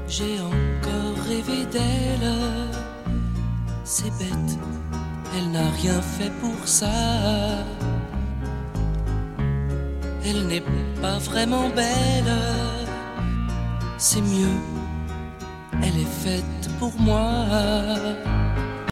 J'ai encore rêvé d'elle. C'est bête, elle n'a rien fait pour ça. Elle n'est pas vraiment belle. C'est mieux, elle est faite pour moi.